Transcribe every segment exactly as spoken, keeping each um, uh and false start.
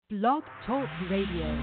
Blog Talk Radio.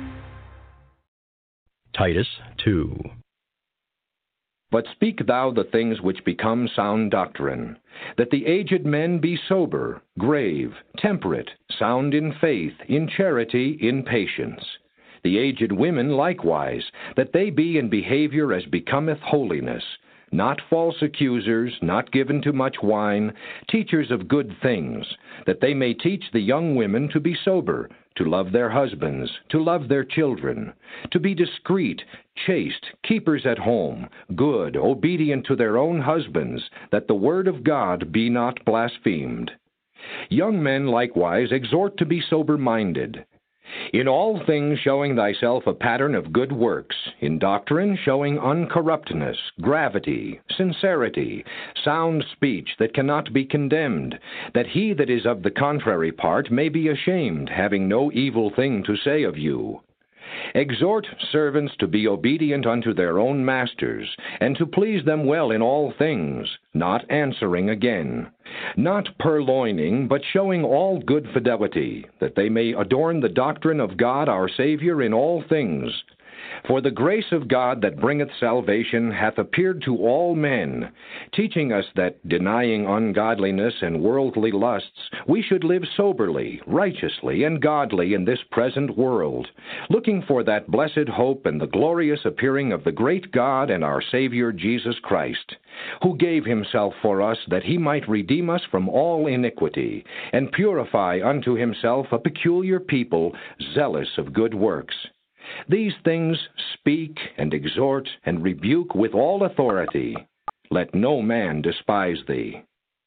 Titus two. But speak thou the things which become sound doctrine, that the aged men be sober, grave, temperate, sound in faith, in charity, in patience. The aged women likewise, that they be in behavior as becometh holiness, not false accusers, not given to much wine, teachers of good things, that they may teach the young women to be sober, to love their husbands, to love their children, to be discreet, chaste, keepers at home, good, obedient to their own husbands, that the word of God be not blasphemed. Young men likewise exhort to be sober-minded. In all things showing thyself a pattern of good works, in doctrine showing uncorruptness, gravity, sincerity, sound speech that cannot be condemned, that he that is of the contrary part may be ashamed, having no evil thing to say of you. Exhort servants to be obedient unto their own masters, and to please them well in all things, not answering again, not purloining, but showing all good fidelity, that they may adorn the doctrine of God our Savior in all things. For the grace of God that bringeth salvation hath appeared to all men, teaching us that, denying ungodliness and worldly lusts, we should live soberly, righteously, and godly in this present world, looking for that blessed hope and the glorious appearing of the great God and our Savior Jesus Christ, who gave himself for us that he might redeem us from all iniquity, and purify unto himself a peculiar people, zealous of good works. These things speak and exhort and rebuke with all authority. Let no man despise thee.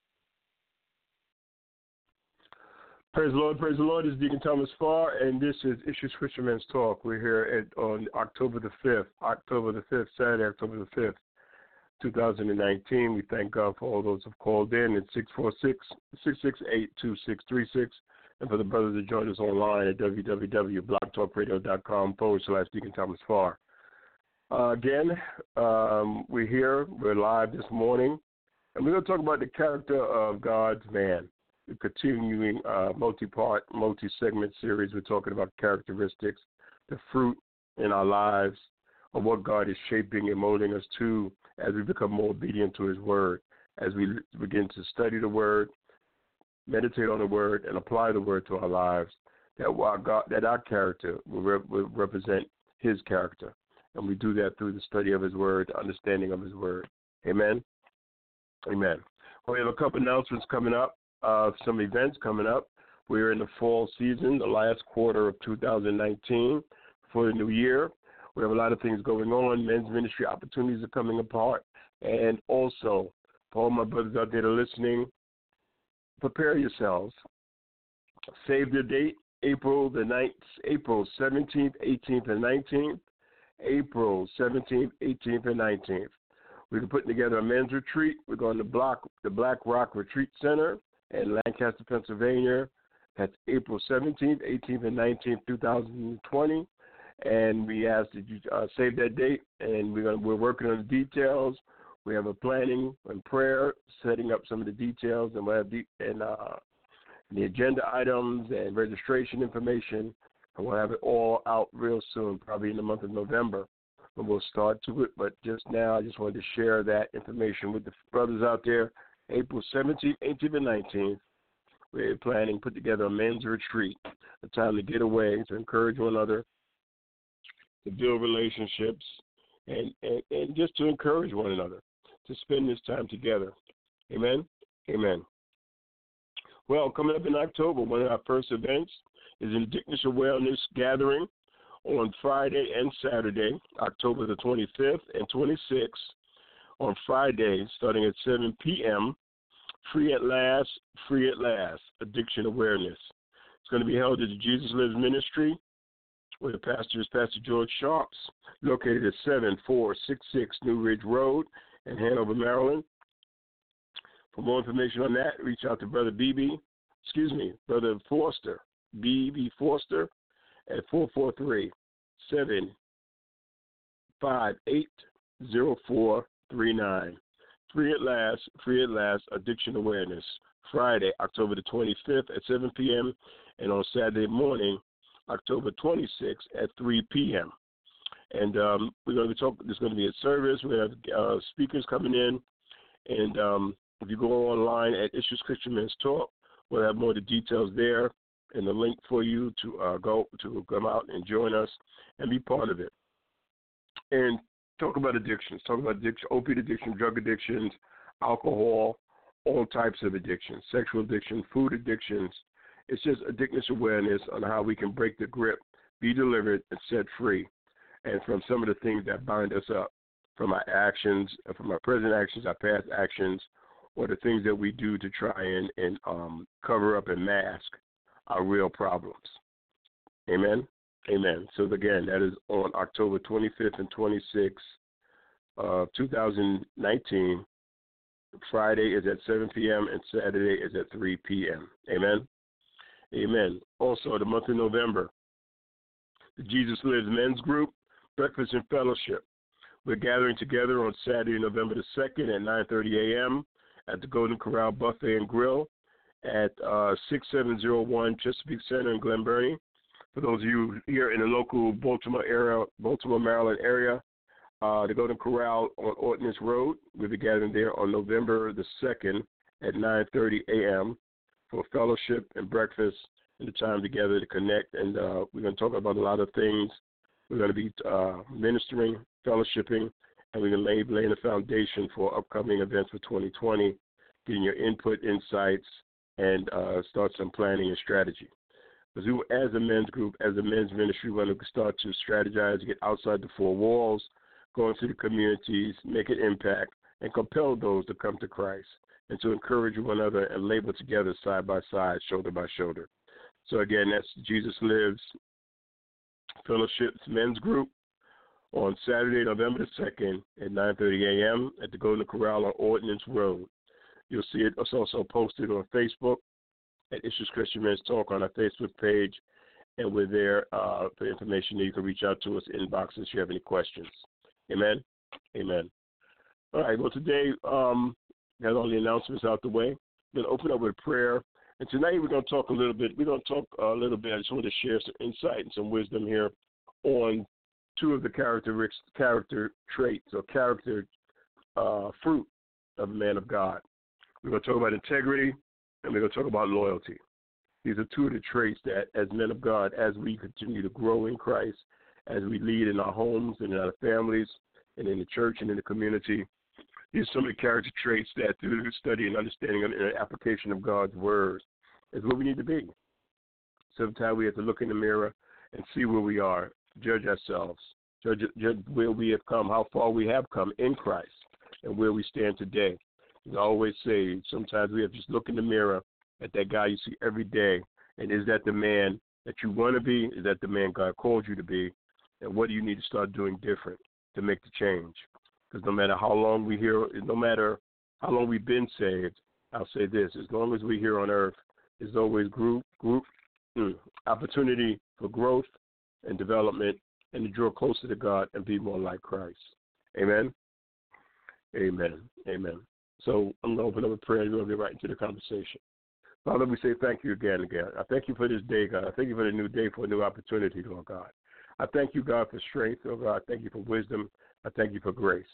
Praise the Lord, praise the Lord. This is Deacon Thomas Farr, and this is Issues Fisherman's Talk. We're here at, on October the fifth, October the fifth, Saturday, October the fifth, two thousand nineteen. We thank God for all those who have called in at six four six, six six eight, two six three six. And for the brothers that join us online at www.blogtalkradio.com forward slash Deacon Thomas Farr. Uh, again, um, we're here. We're live this morning. And we're going to talk about the character of God's man. We're continuing uh, multi-part, multi-segment series. We're talking about characteristics, the fruit in our lives of what God is shaping and molding us to as we become more obedient to his word, as we begin to study the word, meditate on the word, and apply the word to our lives, that our, God, that our character will, re- will represent his character. And we do that through the study of his word, the understanding of his word. Amen? Amen. Well, we have a couple announcements coming up, uh, some events coming up. We're in the fall season, the last quarter of two thousand nineteen for the new year. We have a lot of things going on. Men's ministry opportunities are coming apart. And also, for all my brothers out there that are listening, prepare yourselves. Save the date, April the ninth, April seventeenth, eighteenth, and nineteenth. April seventeenth, eighteenth, and nineteenth. We're putting together a men's retreat. We're going to block the Black Rock Retreat Center in Lancaster, Pennsylvania. That's April seventeenth, eighteenth, and nineteenth, two thousand twenty. And we ask that you uh, save that date. And we're going we're working on the details. We have a planning and prayer, setting up some of the details, and we'll have the, and, uh, the agenda items and registration information. And we'll have it all out real soon, probably in the month of November, and we'll start to it. But just now, I just wanted to share that information with the brothers out there. April seventeenth, eighteenth, and nineteenth, we're planning to put together a men's retreat, a time to get away, to encourage one another, to build relationships, and, and, and just to encourage one another, to spend this time together. Amen? Amen. Well, coming up in October, one of our first events is an Indigenous Awareness Gathering on Friday and Saturday, October the twenty-fifth and twenty-sixth. On Friday, starting at seven p.m., Free at Last, Free at Last, Addiction Awareness. It's going to be held at the Jesus Lives Ministry, where the pastor is Pastor George Sharps, located at seven four six six New Ridge Road in Hanover, Maryland. For more information on that, reach out to Brother B B, excuse me, Brother Foster, B B Foster, at four four three, seven five eight, zero four three nine. Free at Last, Free at Last, Addiction Awareness. Friday, October the twenty-fifth at seven p.m., and on Saturday morning, October twenty-sixth at three p.m. And um, we're going to be talking. There's going to be a service. We have uh, speakers coming in, and um, if you go online at Issues Christian Men's Talk, we'll have more of the details there and the link for you to uh, go to come out and join us and be part of it. And talk about addictions. Talk about addiction, opiate addiction, drug addictions, alcohol, all types of addictions, sexual addiction, food addictions. It's just addictness awareness on how we can break the grip, be delivered, and set free. And from some of the things that bind us up, from our actions, from our present actions, our past actions, or the things that we do to try and, and um, cover up and mask our real problems. Amen? Amen. So, again, that is on October twenty-fifth and twenty-sixth, uh, two thousand nineteen. Friday is at seven p.m. and Saturday is at three p.m. Amen? Amen. Also, the month of November, the Jesus Lives Men's Group, Breakfast and Fellowship. We're gathering together on Saturday, November the second at nine thirty a.m. at the Golden Corral Buffet and Grill at uh, six seven zero one Chesapeake Center in Glen Burnie. For those of you here in the local Baltimore area, Baltimore, Maryland area, uh, the Golden Corral on Ordnance Road. We'll be gathering there on November the second at nine thirty a.m. for fellowship and breakfast and the time together to connect. And uh, we're going to talk about a lot of things. We're going to be uh, ministering, fellowshipping, and we're going to lay laying the foundation for upcoming events for twenty twenty, getting your input, insights, and uh, start some planning and strategy. Because we, as a men's group, as a men's ministry, we want to start to strategize, get outside the four walls, go into the communities, make an impact, and compel those to come to Christ, and to encourage one another and labor together side by side, shoulder by shoulder. So, again, that's Jesus Lives Fellowship's Men's Group on Saturday, November the second at nine thirty a.m. at the Golden Corral on Ordnance Road. You'll see it. It's also posted on Facebook at Issues Christian Men's Talk on our Facebook page, and we're there uh, for information. You can reach out to us, inbox if you have any questions. Amen? Amen. All right, well, today, um, got all the announcements out the way. We're going to open up with prayer. And tonight we're going to talk a little bit. We're going to talk a little bit. I just want to share some insight and some wisdom here on two of the character character traits or character uh, fruit of a man of God. We're going to talk about integrity, and we're going to talk about loyalty. These are two of the traits that, as men of God, as we continue to grow in Christ, as we lead in our homes and in our families and in the church and in the community, these are some of the character traits that, through the study and understanding and application of God's word, is where we need to be. Sometimes we have to look in the mirror and see where we are, judge ourselves, judge, judge where we have come, how far we have come in Christ, and where we stand today. As I always say, sometimes we have to just look in the mirror at that guy you see every day, and is that the man that you want to be? Is that the man God called you to be? And what do you need to start doing different to make the change? Because no matter how long we hear, no matter how long we've been saved, I'll say this: as long as we're here on earth, there's always group, group mm, opportunity for growth and development, and to draw closer to God and be more like Christ. Amen. Amen. Amen. So I'm going to open up a prayer and we're going to get right into the conversation. Father, we say thank you again, again. I thank you for this day, God. I thank you for the new day, for a new opportunity, Lord God. I thank you, God, for strength, oh God. I thank you for wisdom. I thank you for grace.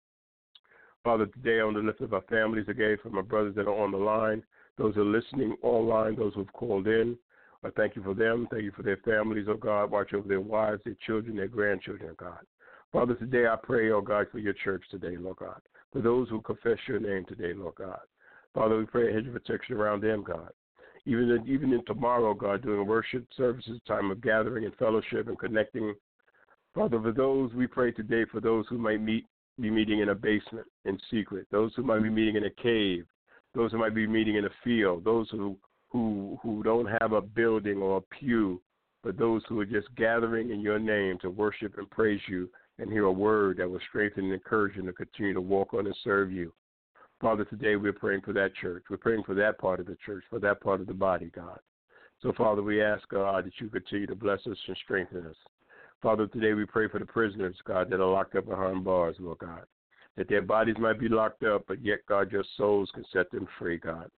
Father, today I want to lift up our families again, for my brothers that are on the line, those who are listening online, those who have called in. I thank you for them. Thank you for their families, oh God. Watch over their wives, their children, their grandchildren, oh God. Father, today I pray, oh God, for your church today, Lord God. For those who confess your name today, Lord God. Father, we pray a hedge of protection around them, God. Even in, even in tomorrow, God, doing worship services, time of gathering and fellowship and connecting. Father, for those, we pray today for those who might meet, be meeting in a basement in secret, those who might be meeting in a cave, those who might be meeting in a field, those who, who, who don't have a building or a pew, but those who are just gathering in your name to worship and praise you and hear a word that will strengthen and encourage them to continue to walk on and serve you. Father, today we're praying for that church. We're praying for that part of the church, for that part of the body, God. So, Father, we ask, God, that you continue to bless us and strengthen us. Father, today we pray for the prisoners, God, that are locked up behind bars, Lord God, that their bodies might be locked up, but yet, God, your souls can set them free, God.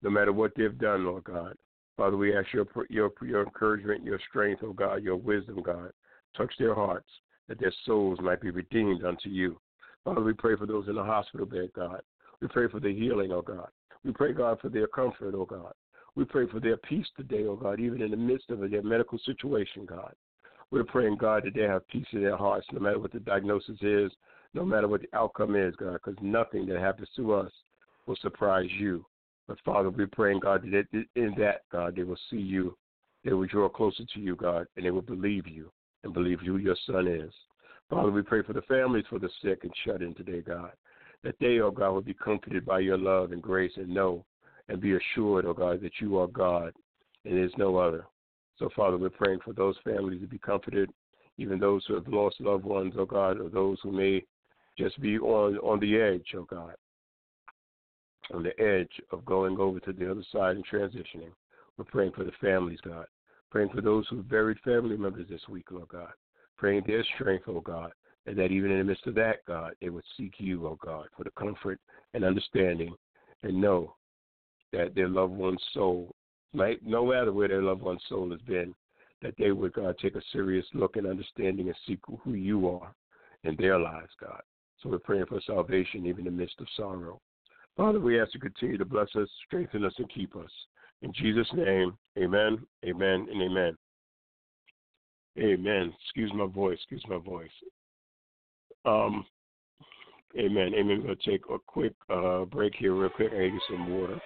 no matter what they've done, Lord God. Father, we ask your, your, your encouragement, your strength, oh God, your wisdom, God. Touch their hearts, that their souls might be redeemed unto you. Father, we pray for those in the hospital bed, God. We pray for their healing, oh God. We pray, God, for their comfort, oh God. We pray for their peace today, oh God, even in the midst of their medical situation, God. We're praying, God, that they have peace in their hearts, no matter what the diagnosis is, no matter what the outcome is, God, because nothing that happens to us will surprise you. But, Father, we're praying, God, that in that, God, they will see you, they will draw closer to you, God, and they will believe you and believe who your Son is. Father, we pray for the families for the sick and shut in today, God, that they, oh God, will be comforted by your love and grace and know and be assured, oh God, that you are God and there's no other. So, Father, we're praying for those families to be comforted, even those who have lost loved ones, oh God, or those who may just be on, on the edge, oh God, on the edge of going over to the other side and transitioning. We're praying for the families, God, praying for those who buried family members this week, Lord God, praying their strength, oh God, and that even in the midst of that, God, they would seek you, oh God, for the comfort and understanding and know that their loved one's soul, like, no matter where their loved one's soul has been, that they would, God, take a serious look and understanding and seek who you are in their lives, God. So we're praying for salvation even in the midst of sorrow. Father, we ask you to continue to bless us, strengthen us, and keep us. In Jesus' name, amen, amen, and amen. Amen. Excuse my voice. Excuse my voice. Um, amen. Amen. We're going to take a quick uh, break here real quick. I get some water.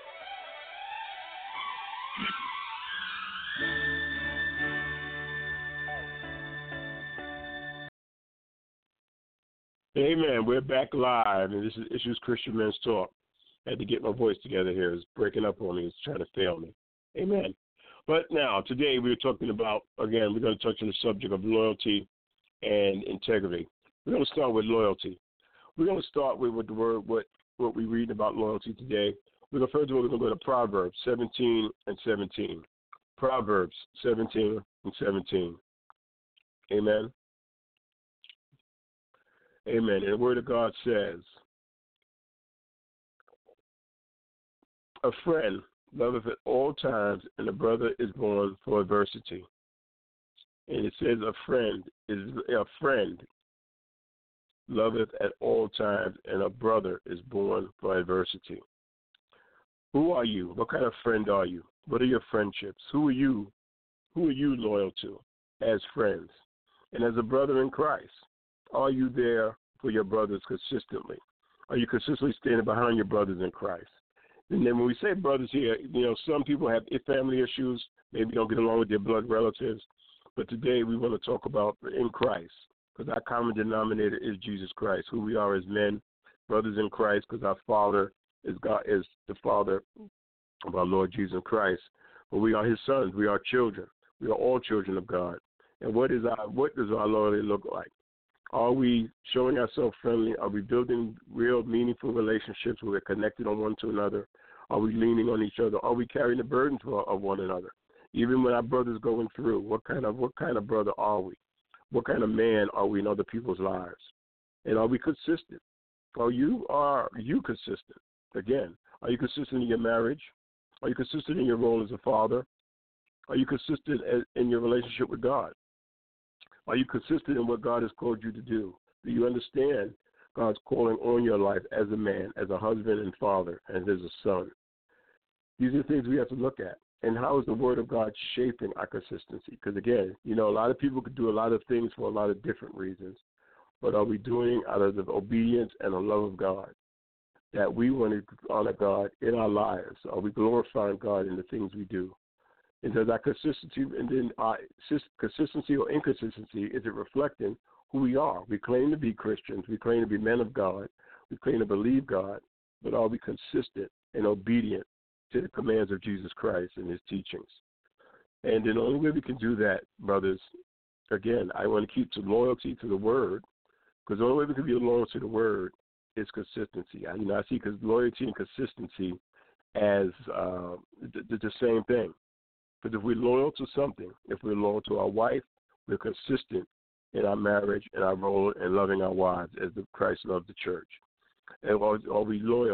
Amen. We're back live, and this is Issues Christian Men's Talk. I had to get my voice together here. It's breaking up on me. It's trying to fail me. Amen. But now, today we're talking about, again, we're going to touch on the subject of loyalty and integrity. We're going to start with loyalty. We're going to start with, with the word, what, what we read about loyalty today. We're going to, first of all, we're going to go to Proverbs seventeen and seventeen. Proverbs seventeen and seventeen. Amen. Amen. And the word of God says, a friend loveth at all times, and a brother is born for adversity. And it says a friend is a friend loveth at all times, and a brother is born for adversity. Who are you? What kind of friend are you? What are your friendships? Who are you? Who are you loyal to as friends? And as a brother in Christ, are you there for your brothers consistently? Are you consistently standing behind your brothers in Christ? And then when we say brothers here, you know, some people have family issues, maybe don't get along with their blood relatives. But today we want to talk about in Christ, because our common denominator is Jesus Christ, who we are as men, brothers in Christ, because our Father is God, is the Father of our Lord Jesus Christ. But we are His sons. We are children. We are all children of God. And what is our what does our loyalty look like? Are we showing ourselves friendly? Are we building real, meaningful relationships where we're connected on one to another? Are we leaning on each other? Are we carrying the burdens of one another? Even when our brother's going through, what kind of what kind of brother are we? What kind of man are we in other people's lives? And are we consistent? Are you are you consistent? Again, are you consistent in your marriage? Are you consistent in your role as a father? Are you consistent in your relationship with God? Are you consistent in what God has called you to do? Do you understand God's calling on your life as a man, as a husband and father, and as a son? These are things we have to look at. And how is the Word of God shaping our consistency? Because, again, you know, a lot of people could do a lot of things for a lot of different reasons. But are we doing out of the obedience and the love of God? That we want to honor God in our lives? Are we glorifying God in the things we do? And does our consistency, and then our consistency or inconsistency, is it reflecting who we are? We claim to be Christians. We claim to be men of God. We claim to believe God. But are we consistent and obedient to the commands of Jesus Christ and His teachings? And the only way we can do that, brothers, again, I want to keep to loyalty to the Word, because the only way we can be loyal to the Word is consistency. I, you know, I see because loyalty and consistency as uh, the, the same thing. Because if we're loyal to something, if we're loyal to our wife, we're consistent in our marriage and our role in loving our wives as the Christ loved the church. And are, are we loyal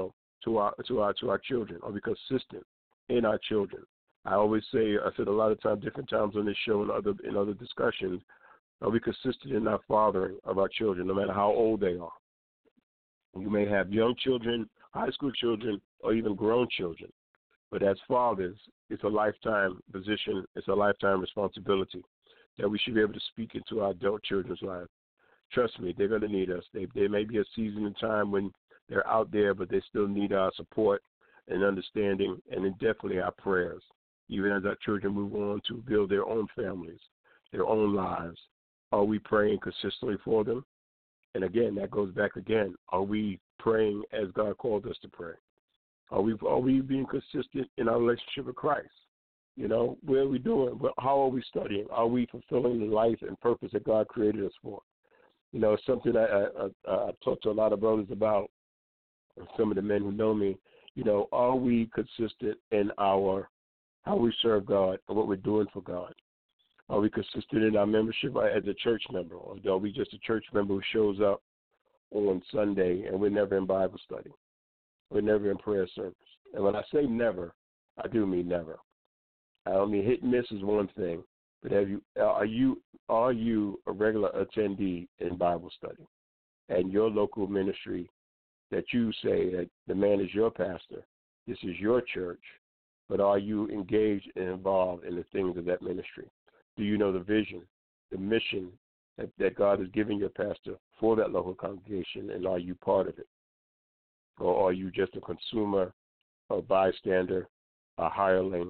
to our to our to our children? Are we consistent in our children? I always say, I said a lot of times, different times on this show and other in other discussions, are we consistent in our fathering of our children, no matter how old they are? You may have young children, high school children, or even grown children. But as fathers, it's a lifetime position, it's a lifetime responsibility that we should be able to speak into our adult children's lives. Trust me, they're going to need us. They, there may be a season in time when they're out there, but they still need our support and understanding, and then definitely our prayers, even as our children move on to build their own families, their own lives. Are we praying consistently for them? And again, that goes back again. Are we praying as God called us to pray? Are we are we being consistent in our relationship with Christ? You know, where are we doing? How are we studying? Are we fulfilling the life and purpose that God created us for? You know, it's something I, I, I, I've talked to a lot of brothers about, and some of the men who know me. You know, are we consistent in our how we serve God and what we're doing for God? Are we consistent in our membership as a church member, or are we just a church member who shows up on Sunday and we're never in Bible study? We're never in prayer service. And when I say never, I do mean never. I don't mean hit and miss is one thing, but have you are you are you a regular attendee in Bible study and your local ministry that you say that the man is your pastor, this is your church, but are you engaged and involved in the things of that ministry? Do you know the vision, the mission that, that God has given your pastor for that local congregation, and are you part of it? Or are you just a consumer, a bystander, a hireling?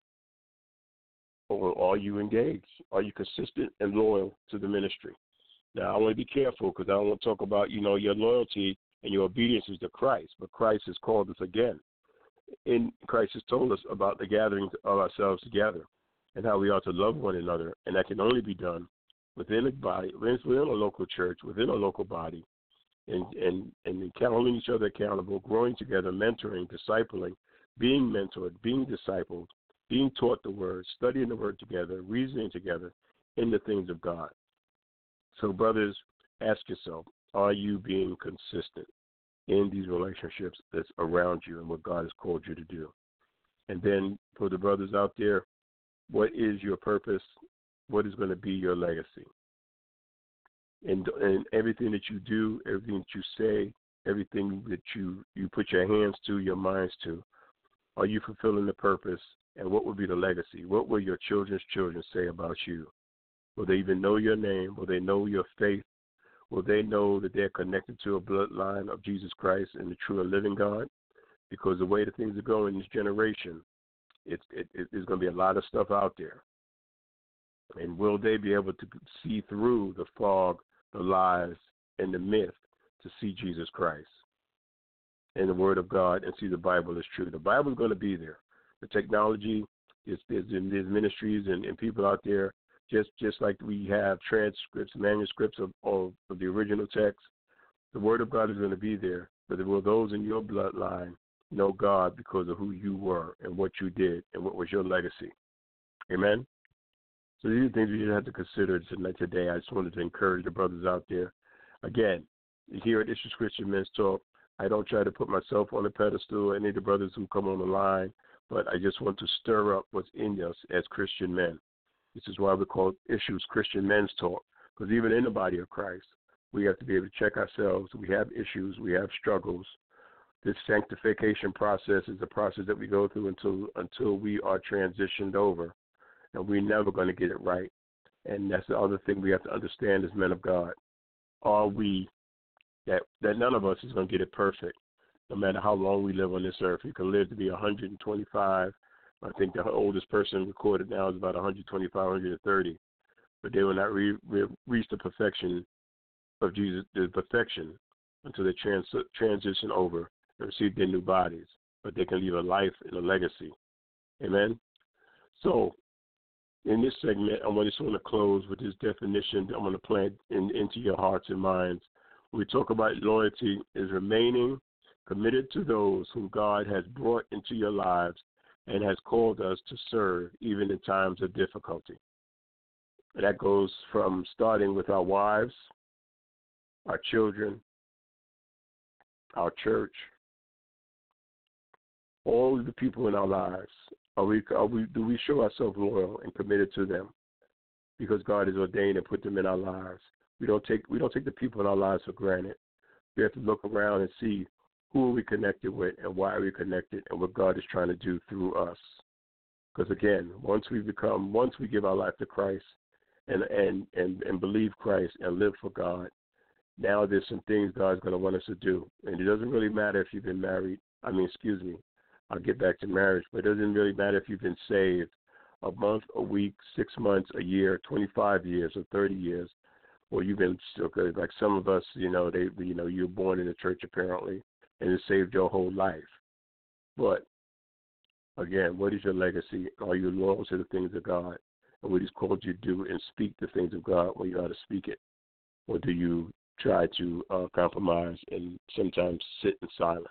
Or are you engaged? Are you consistent and loyal to the ministry? Now, I want to be careful because I don't want to talk about, you know, your loyalty and your obedience is to Christ, but Christ has called us again. In Christ has told us about the gathering of ourselves together and how we ought to love one another, and that can only be done within a body, within a local church, within a local body, and and and holding each other accountable, growing together, mentoring, discipling, being mentored, being discipled, being taught the word, studying the word together, reasoning together in the things of God. So, brothers, ask yourself, are you being consistent in these relationships that's around you and what God has called you to do? And then for the brothers out there, what is your purpose? What is going to be your legacy? And, and everything that you do, everything that you say, everything that you, you put your hands to, your minds to, are you fulfilling the purpose? And what will be the legacy? What will your children's children say about you? Will they even know your name? Will they know your faith? Will they know that they're connected to a bloodline of Jesus Christ and the true and living God? Because the way the things are going in this generation, It's it, it, there's going to be a lot of stuff out there. And will they be able to see through the fog, the lies, and the myth to see Jesus Christ and the Word of God and see the Bible is true? The Bible is going to be there. The technology, is, there's, there's ministries and, and people out there, just, just like we have transcripts, manuscripts of, of, of the original text. The Word of God is going to be there, but will those in your bloodline know God because of who you were and what you did and what was your legacy? Amen? So these are things we should have to consider tonight, today. I just wanted to encourage the brothers out there. Again, here at Issues Christian Men's Talk, I don't try to put myself on a pedestal, any of the brothers who come on the line, but I just want to stir up what's in us as Christian men. This is why we call Issues Christian Men's Talk, because even in the body of Christ, we have to be able to check ourselves. We have issues. We have struggles. This sanctification process is a process that we go through until until we are transitioned over, and we're never going to get it right. And that's the other thing we have to understand as men of God. Are we, that, that none of us is going to get it perfect, no matter how long we live on this earth. We can live to be one hundred twenty-five. I think the oldest person recorded now is about one twenty-five, one thirty. But they will not re, re, reach the perfection of Jesus, the perfection, until they trans, transition over and receive their new bodies. But they can leave a life and a legacy. Amen? So, in this segment, I just want to close with this definition that I'm going to plant in, into your hearts and minds. When we talk about loyalty, is remaining committed to those whom God has brought into your lives and has called us to serve even in times of difficulty. And that goes from starting with our wives, our children, our church, all of the people in our lives, are we, are we, do we show ourselves loyal and committed to them because God has ordained and put them in our lives? We don't take we don't take the people in our lives for granted. We have to look around and see who are we connected with and why are we connected and what God is trying to do through us. Because again, once we become, once we give our life to Christ and and and, and believe Christ and live for God, now there's some things God's going to want us to do. And it doesn't really matter if you've been married. I mean, excuse me, I'll get back to marriage, but it doesn't really matter if you've been saved a month, a week, six months, a year, twenty-five years, or thirty years. Or you've been like some of us, you know, they, you know, you were born in the church apparently, and it saved your whole life. But again, what is your legacy? Are you loyal to the things of God and what He's called you to do, and speak the things of God when you ought to speak it, or do you try to uh, compromise and sometimes sit in silence?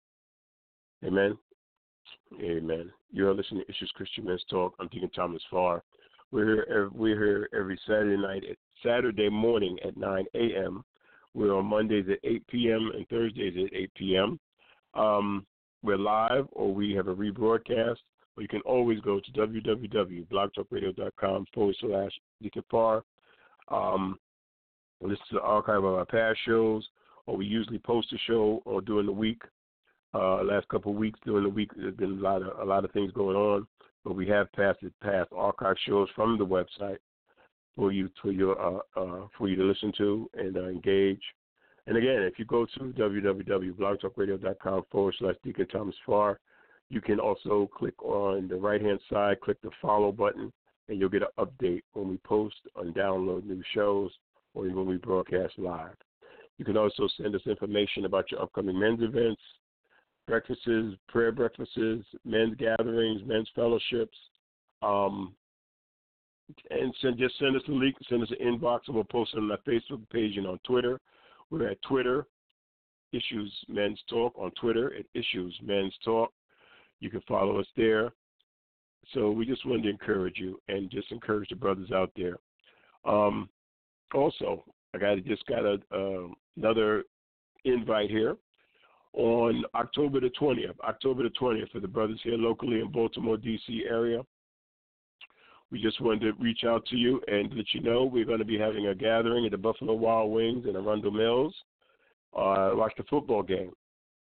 Amen. Amen. You are listening to Issues Christian Men's Talk. I'm Deacon Thomas Farr. We're here. Every, we're here every Saturday night, at Saturday morning at nine a.m. We're on Mondays at eight p.m. and Thursdays at eight p.m. Um, we're live, or we have a rebroadcast. Or you can always go to www.blogtalkradio.com forward slash Deacon Farr. Um, listen to the archive of our past shows, or we usually post a show or during the week. Uh, last couple of weeks during the week, there's been a lot of a lot of things going on. But we have passed past archive shows from the website for you for your uh, uh, for you to listen to and uh, engage. And again, if you go to www.blogtalkradio.com forward slash Deacon Thomas Farr, you can also click on the right hand side, click the follow button, and you'll get an update when we post and download new shows or when we broadcast live. You can also send us information about your upcoming men's events, breakfasts, prayer breakfasts, men's gatherings, men's fellowships, um, and send, just send us a link, send us an inbox, and we'll post it on our Facebook page and on Twitter. We're at Twitter, Issues Men's Talk, on Twitter at Issues Men's Talk. You can follow us there. So we just wanted to encourage you and just encourage the brothers out there. Um, also, I got just got a, uh, another invite here. On October the twentieth, October the twentieth, for the brothers here locally in Baltimore, D C area. We just wanted to reach out to you and let you know we're going to be having a gathering at the Buffalo Wild Wings in Arundel Mills. Uh, watch the football game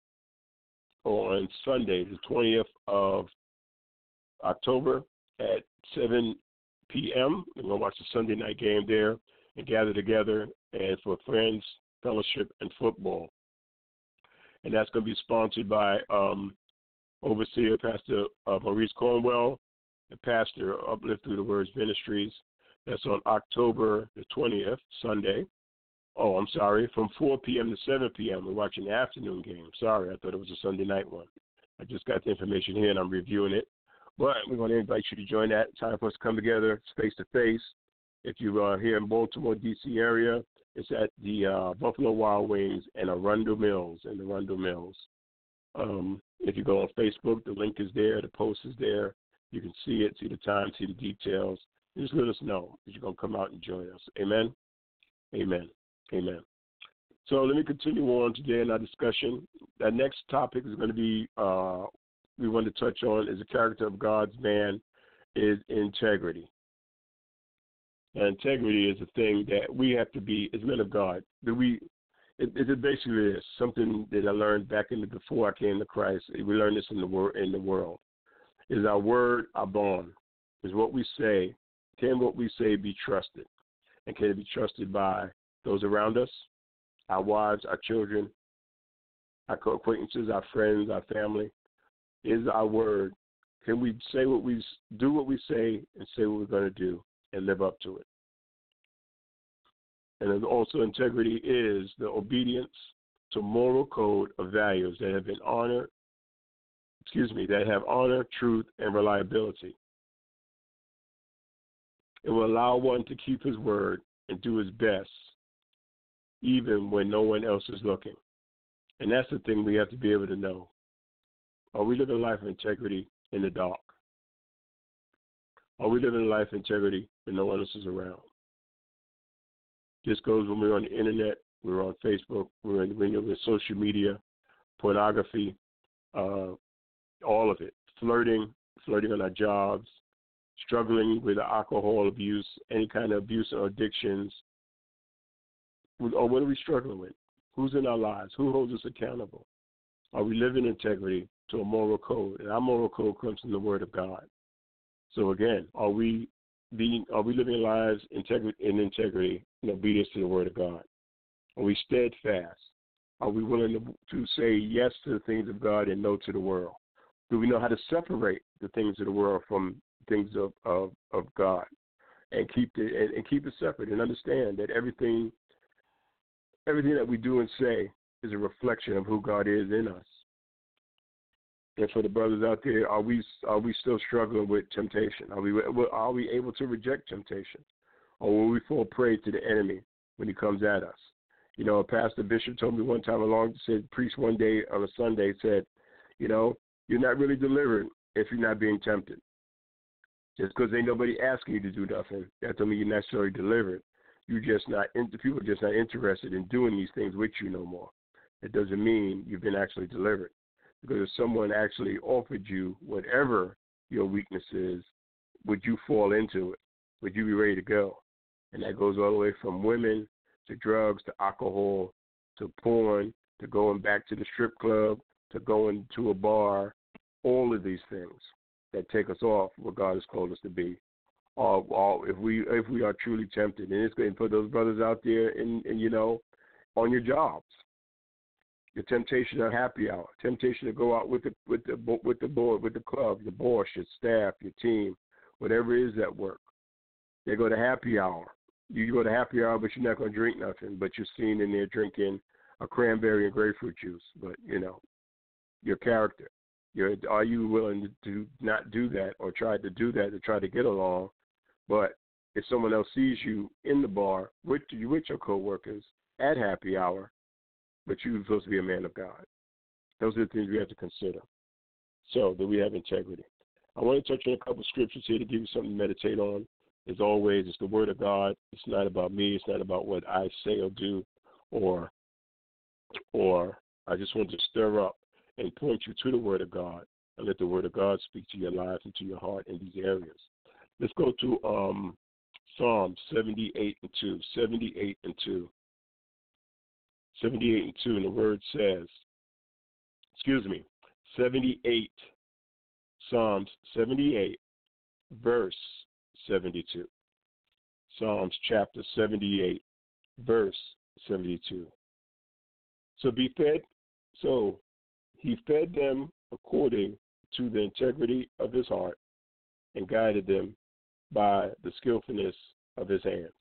on Sunday, the twentieth of October at seven p.m. We're going to watch the Sunday night game there and gather together and for friends, fellowship, and football. And that's going to be sponsored by um, Overseer Pastor uh, Maurice Cornwell, the pastor of Uplift Through the Words Ministries. That's on October the twentieth, Sunday. Oh, I'm sorry, from four p.m. to seven p.m. We're watching the afternoon game. Sorry, I thought it was a Sunday night one. I just got the information here, and I'm reviewing it. But we're going to invite you to join that. Time for us to come together face-to-face. If you are here in Baltimore, D C area, it's at the uh, Buffalo Wild Wings and Arundel Mills, in Arundel Mills. Um, if you go on Facebook, the link is there, the post is there. You can see it, see the time, see the details. Just let us know that you're going to come out and join us. Amen? Amen. Amen. So let me continue on today in our discussion. Our next topic is going to be, uh, we want to touch on, is the character of God's man is integrity. And integrity is a thing that we have to be as men of God. That we, it, it basically is something that I learned back in the, before I came to Christ. We learned this in the wor- in the world. Is our word our bond? Is what we say? Can what we say be trusted? And can it be trusted by those around us, our wives, our children, our co-acquaintances, our friends, our family? Is our word? Can we say what we do? What we say, and say what we're going to do, and live up to it. And then also integrity is the obedience to moral code of values that have been honored, excuse me, that have honor, truth, and reliability. It will allow one to keep his word and do his best, even when no one else is looking. And that's the thing we have to be able to know. Are we living a life of integrity in the dark? Are we living a life of integrity when no one else is around? This goes when we're on the internet, we're on Facebook, we're in, when you're in social media, pornography, uh, all of it, flirting, flirting on our jobs, struggling with alcohol abuse, any kind of abuse or addictions. Or what are we struggling with? Who's in our lives? Who holds us accountable? Are we living integrity to a moral code? And our moral code comes from the Word of God. So again, are we being, are we living lives integrity, in integrity and obedience to the Word of God? Are we steadfast? Are we willing to, to say yes to the things of God and no to the world? Do we know how to separate the things of the world from things of, of, of God, and keep it and, and keep it separate, and understand that everything everything that we do and say is a reflection of who God is in us? And for the brothers out there, are we are we still struggling with temptation? Are we are we able to reject temptation, or will we fall prey to the enemy when he comes at us? You know, a pastor bishop told me one time along, said, preached one day on a Sunday, said, you know, you're not really delivered if you're not being tempted. Just because ain't nobody asking you to do nothing, that doesn't mean you're necessarily delivered. You just not people are just not interested in doing these things with you no more. It doesn't mean you've been actually delivered. Because if someone actually offered you whatever your weakness is, would you fall into it? Would you be ready to go? And that goes all the way from women to drugs to alcohol to porn to going back to the strip club to going to a bar, all of these things that take us off what God has called us to be. Or, or if we if we are truly tempted, and it's going to put those brothers out there, in, in you know, on your jobs. The temptation of happy hour, temptation to go out with the with the with the board, with the club, your boss, your staff, your team, whatever it is at work. They go to happy hour. You go to happy hour, but you're not going to drink nothing. But you're seen in there drinking a cranberry and grapefruit juice. But you know, your character. You're, are you willing to do, not do that or try to do that to try to get along? But if someone else sees you in the bar with you with your coworkers at happy hour, but you're supposed to be a man of God. Those are the things we have to consider. So that we have integrity. I want to touch on a couple of scriptures here to give you something to meditate on. As always, it's the Word of God. It's not about me. It's not about what I say or do, or or I just want to stir up and point you to the Word of God and let the Word of God speak to your life and to your heart in these areas. Let's go to um, Psalm seventy-eight and two. seventy-eight and two. seventy-eight and two, and the word says, excuse me, seventy-eight, Psalms seventy-eight, verse seventy-two. Psalms chapter seventy-eight, verse seventy-two. So be fed, so he fed them according to the integrity of his heart and guided them by the skillfulness of his hands.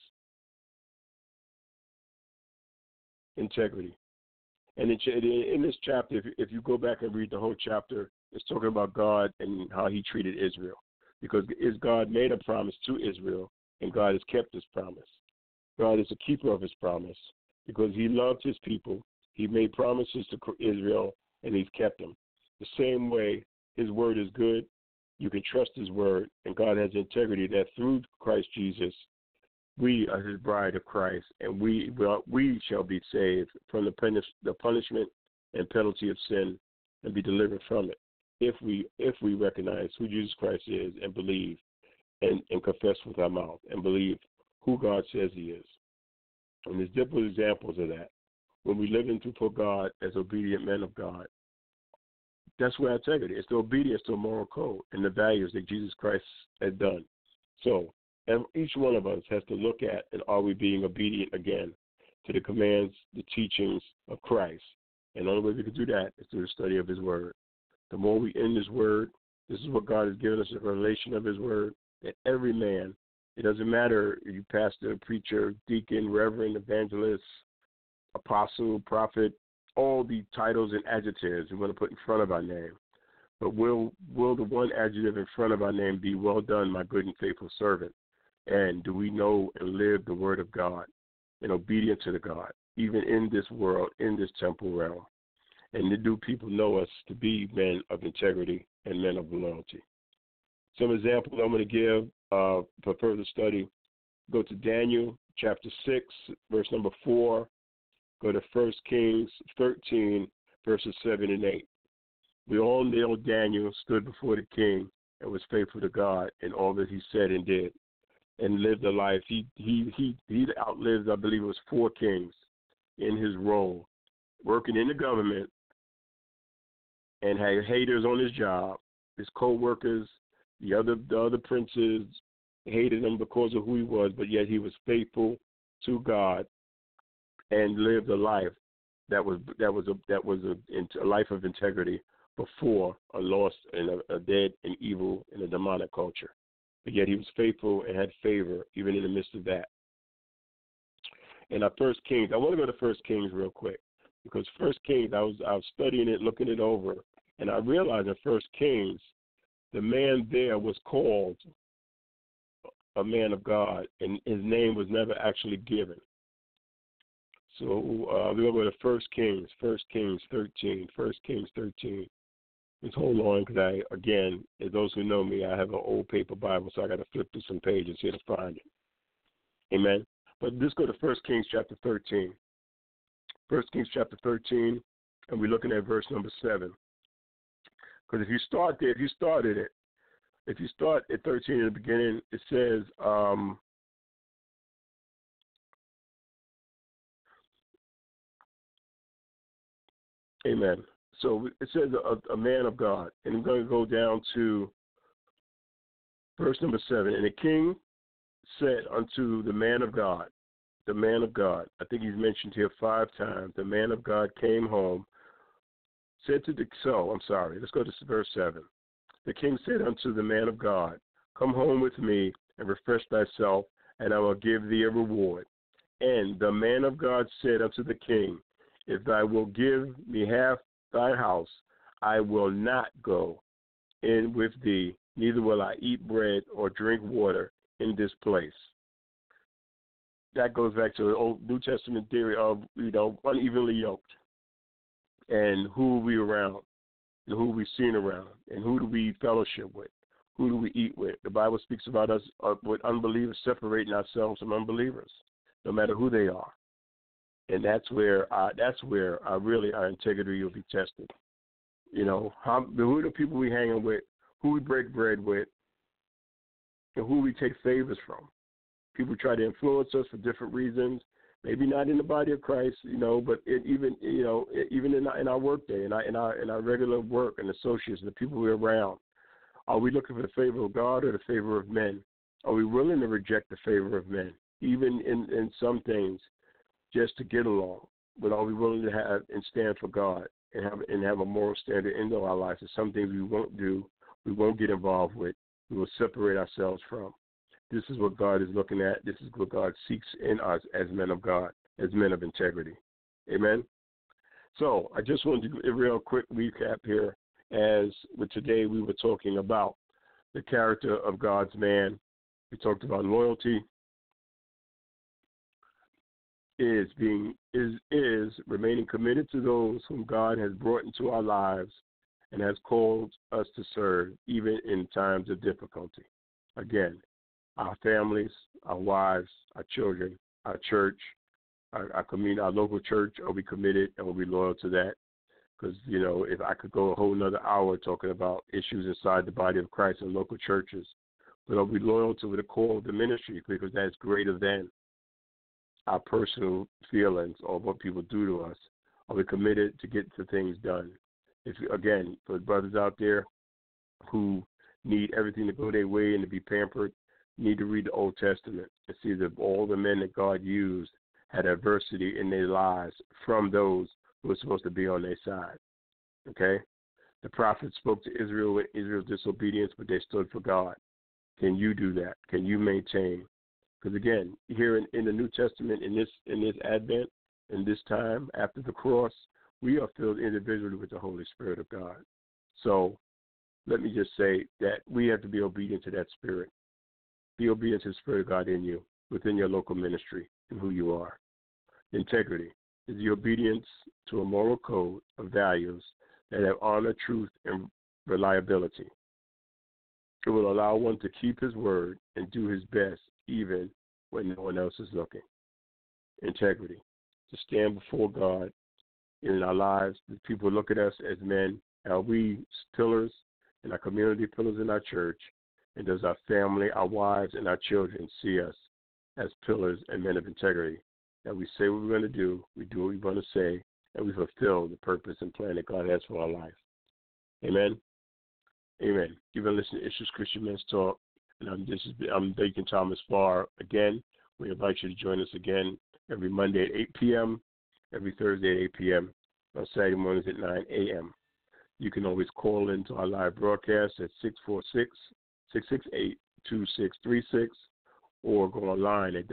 Integrity. And in this chapter, if you go back and read the whole chapter, it's talking about God and how he treated Israel. Because God made a promise to Israel, and God has kept his promise. God is a keeper of his promise because he loved his people. He made promises to Israel, and he's kept them. The same way his word is good, you can trust his word, and God has integrity that through Christ Jesus, we are his bride of Christ, and we will, we shall be saved from the, punish, the punishment and penalty of sin and be delivered from it if we if we recognize who Jesus Christ is and believe and, and confess with our mouth and believe who God says he is. And there's different examples of that. When we live into for God as obedient men of God, that's where integrity is. It's the obedience to a moral code and the values that Jesus Christ had done. So and each one of us has to look at, and are we being obedient again to the commands, the teachings of Christ? And the only way we can do that is through the study of his word. The more we in his word, this is what God has given us, a revelation of his word, that every man, it doesn't matter if you pastor, preacher, deacon, reverend, evangelist, apostle, prophet, all the titles and adjectives we want to put in front of our name. But will will the one adjective in front of our name be, well done, my good and faithful servant? And do we know and live the word of God in obedience to the God, even in this world, in this temporal realm? And do people know us to be men of integrity and men of loyalty? Some examples I'm going to give uh, for further study. Go to Daniel chapter six, verse number four. Go to First Kings thirteen, verses seven and eight. We all know Daniel stood before the king and was faithful to God in all that he said and did, and lived a life. He he he he outlived, I believe it was four kings in his role, working in the government, and had haters on his job. His co-workers, the other the other princes hated him because of who he was, but yet he was faithful to God and lived a life that was that was a that was a, a life of integrity before a lost and a, a dead and evil and a demonic culture. But yet he was faithful and had favor even in the midst of that. In our First Kings, I want to go to First Kings real quick, because First Kings, I was I was studying it, looking it over, and I realized in First Kings, the man there was called a man of God, and his name was never actually given. So uh, we're going to go to First Kings, First Kings thirteen, First Kings thirteen. Just hold on, because I, again, as those who know me, I have an old paper Bible, so I got to flip through some pages here to find it. Amen. But let's go to First Kings chapter thirteen. First Kings chapter thirteen, and we're looking at verse number seven. Because if you start there, if you started it, if you start at thirteen in the beginning, it says, um, amen. So it says a, a man of God, and I'm going to go down to verse number seven. And the king said unto the man of God, the man of God, I think he's mentioned here five times, the man of God came home, said to the, so, I'm sorry, let's go to verse seven. The king said unto the man of God, come home with me and refresh thyself, and I will give thee a reward. And the man of God said unto the king, if thou wilt give me half thy house, I will not go in with thee, neither will I eat bread or drink water in this place. That goes back to the old New Testament theory of, you know, unevenly yoked, and who we around, and who we seen around, and who do we fellowship with, who do we eat with. The Bible speaks about us uh, with unbelievers separating ourselves from unbelievers, no matter who they are. And that's where uh, that's where uh, really our integrity will be tested. You know, how, who are the people we hanging with, who we break bread with, and who we take favors from. People try to influence us for different reasons. Maybe not in the body of Christ, you know, but it, even you know, it, even in our, in our work day, in our in our in our regular work and associates, and the people we're around, are we looking for the favor of God or the favor of men? Are we willing to reject the favor of men, even in, in some things, just to get along? But are we willing to have and stand for God and have and have a moral standard in our lives? There's some things we won't do, we won't get involved with, we will separate ourselves from. This is what God is looking at. This is what God seeks in us as men of God, as men of integrity. Amen? So I just wanted to do a real quick recap here, as with today we were talking about the character of God's man. We talked about loyalty is being is is remaining committed to those whom God has brought into our lives and has called us to serve, even in times of difficulty. Again, our families, our wives, our children, our church, our, our community, our local church, are we committed and will be loyal to that? Because, you know, if I could go a whole another hour talking about issues inside the body of Christ and local churches, but are we loyal to the call of the ministry, because that's greater than our personal feelings or what people do to us? Are we committed to get the things done? If again, for the brothers out there who need everything to go their way and to be pampered, need to read the Old Testament and see that all the men that God used had adversity in their lives from those who were supposed to be on their side. Okay? The prophets spoke to Israel with Israel's disobedience, but they stood for God. Can you do that? Can you maintain? Because again, here in, in the New Testament, in this in this Advent, in this time after the cross, we are filled individually with the Holy Spirit of God. So let me just say that we have to be obedient to that Spirit. Be obedient to the Spirit of God in you, within your local ministry, and who you are. Integrity is the obedience to a moral code of values that have honor, truth, and reliability. It will allow one to keep his word and do his best even when no one else is looking. Integrity, to stand before God in our lives. People look at us as men Are we pillars in our community, pillars in our church? And does our family, our wives, and our children see us as pillars and men of integrity? That we say what we're going to do, we do what we're going to say, and we fulfill the purpose and plan that God has for our life. Amen. Amen. You've been listening to Issues Christian Men's Talk, and I'm, this is, I'm Deacon Thomas Farr. Again, we invite you to join us again every Monday at eight p.m., every Thursday at eight p.m., on Saturday mornings at nine a.m. You can always call into our live broadcast at six four six, six six eight, two six three six or go online at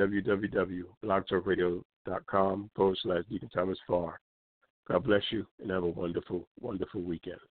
www.blogtalkradio.com forward slash Deacon Thomas Farr. God bless you and have a wonderful, wonderful weekend.